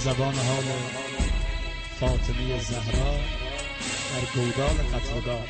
زبان حال فاطمه زهرا در گودال قطردار.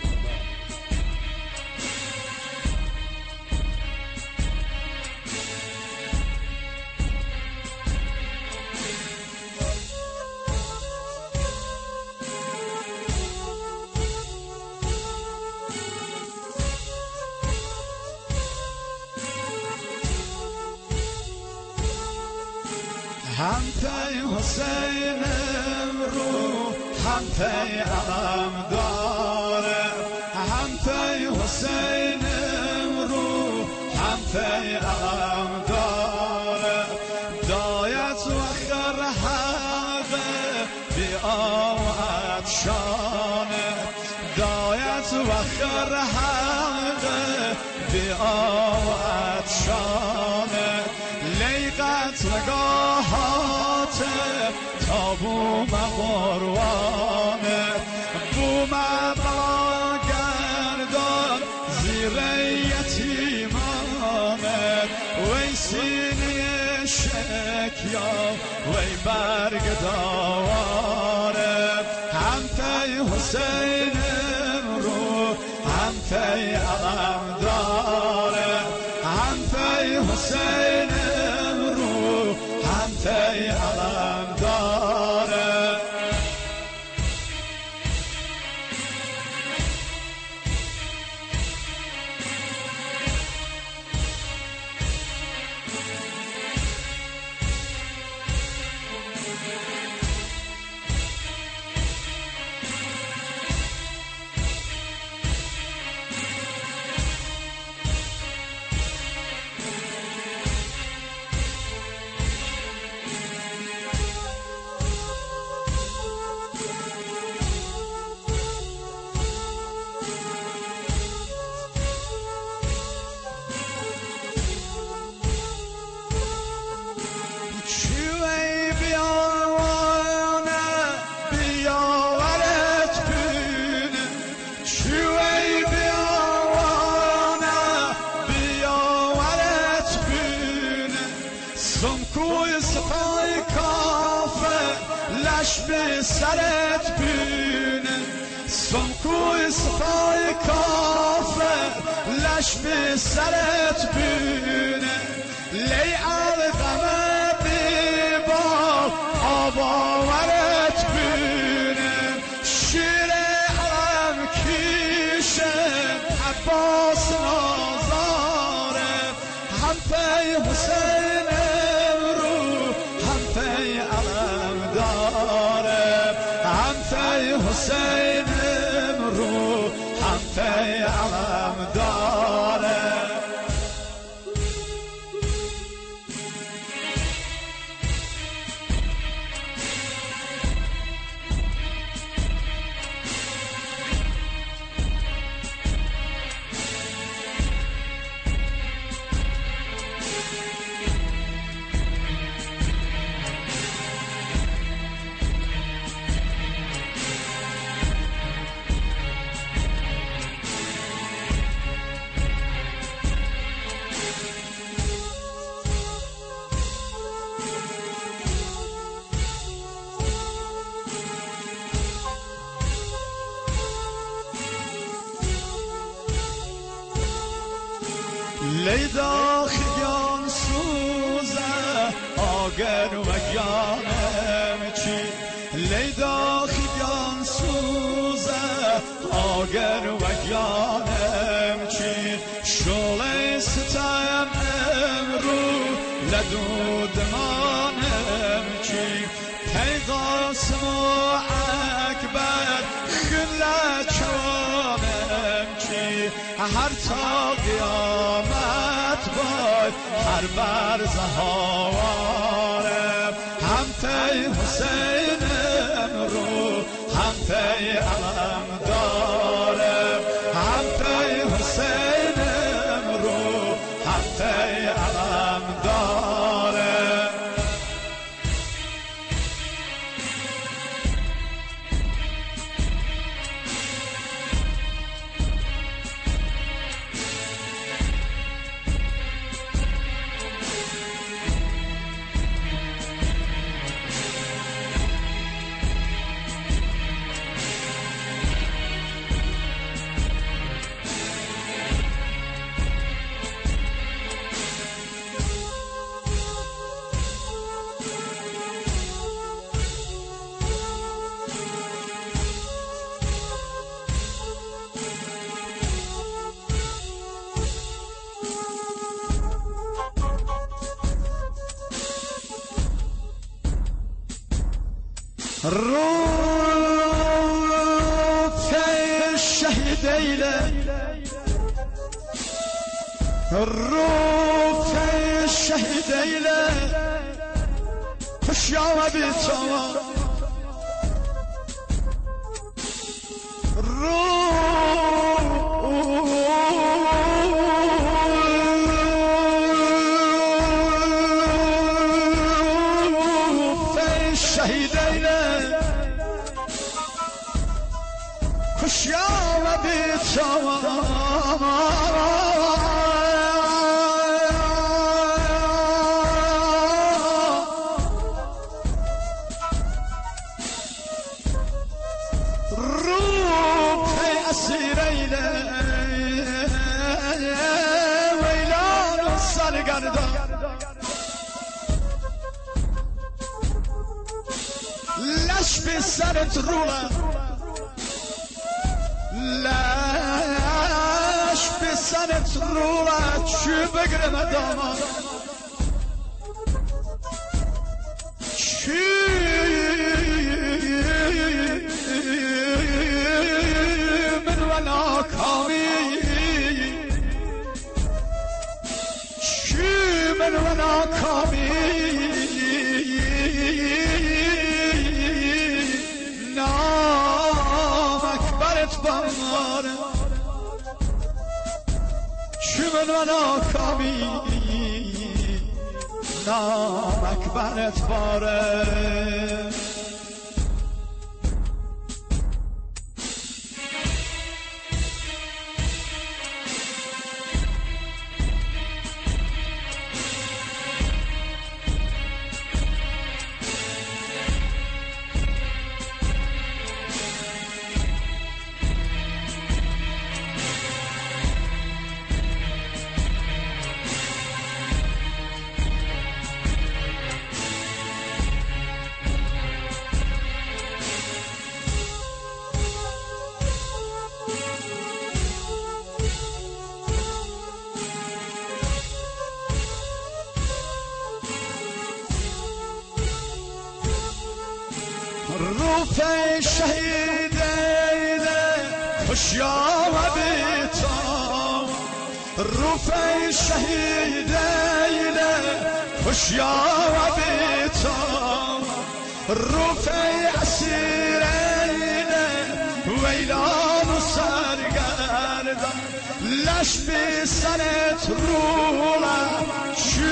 هم پی حسینم رو هم پی علم داره، هم پی حسینم رو هم پی علم داره. دایت و خر حقه بی آوت شانه، دایت و خر حقه بی آوت شانه. لیقت نگاهات تا بوم قروانه، بوم بلا گردان زیر یتیمانه. وی سینه شکیا وی برگ داواره، هم پی حسینم رو هم پی علم داره، هم پی حسینم رو هم پی علم داره. سمکوی سپای کافه لش به سرت بینه، سمکوی سپای کافه لش به سرت بینه. لی الغمه بیبا آباورت بینه، شیر علم کیشه عباس نازاره. هم پی حسین هم پی حسینم رو هم پی علم داره. لیدا خیان سوزه آگر و گیانم چی، لیدا خیان سوزه آگر و گیانم چی. شوله ستایم امرو لدود مانم چی، پیغاسم و اکبر خلا چوانم چی. هر تا قیامت بای هر برز هوارم، هم پی حسینم رو هم پی علم دارم، هم پی حسینم رو هم پی علم دارم. روح الشهيدين روح الشهيدين خش يا وبيتوا روح الشهيدين خش يا وبيتوا لش بسرت رولا لش بسرت رولا شو بقرم داما شو من ولا كامي شو من ولا كامي نامك برت بار شمن و ناکامی نامك برت باره روح الشهيدين خش يا وبيتوا روح الشهيدين خش يا وبيتوا روح اسيرين ويلان وسرگردان لش بسرت رولا شو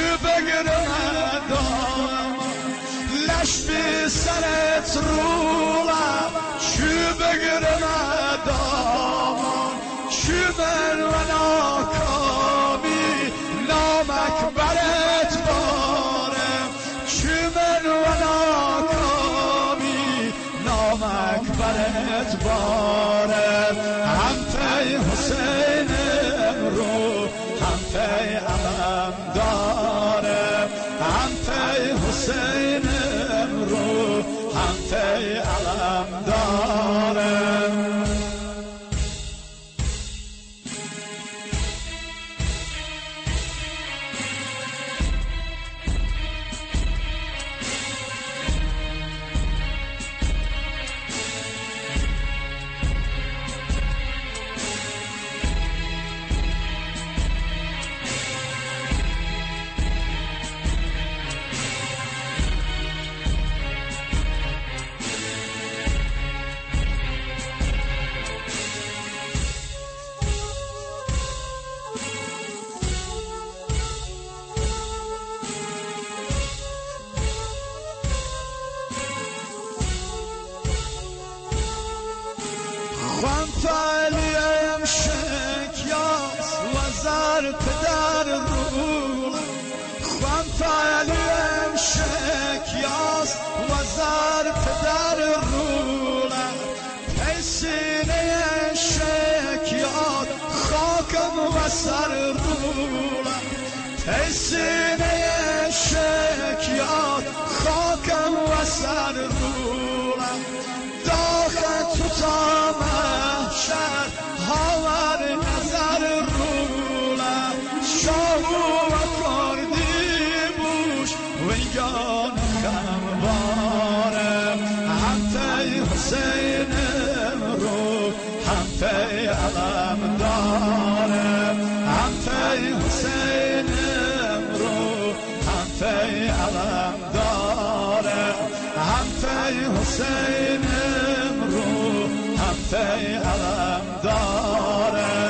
بقرم لش بسرت رولا شو بقرم دامان شو من و ناکامی نامك برت بارم شو من و ناکامی نامك برت بارم هم پی حسینم رو هم پی علم دارم هم پی حسینم رو هم پی علم دارم خوان فعلیم شکیاس وزر پدر رول خوان فعلیم شکیاس وزر پدر رول پیسینه شکیات خاکم وسر رول پیسینه شکیات خاکم وسر رول داخل تو تا محشر هاور نظر رولم شاهو و کردی بوش و یان خم بارم حسین رو هفته علم داره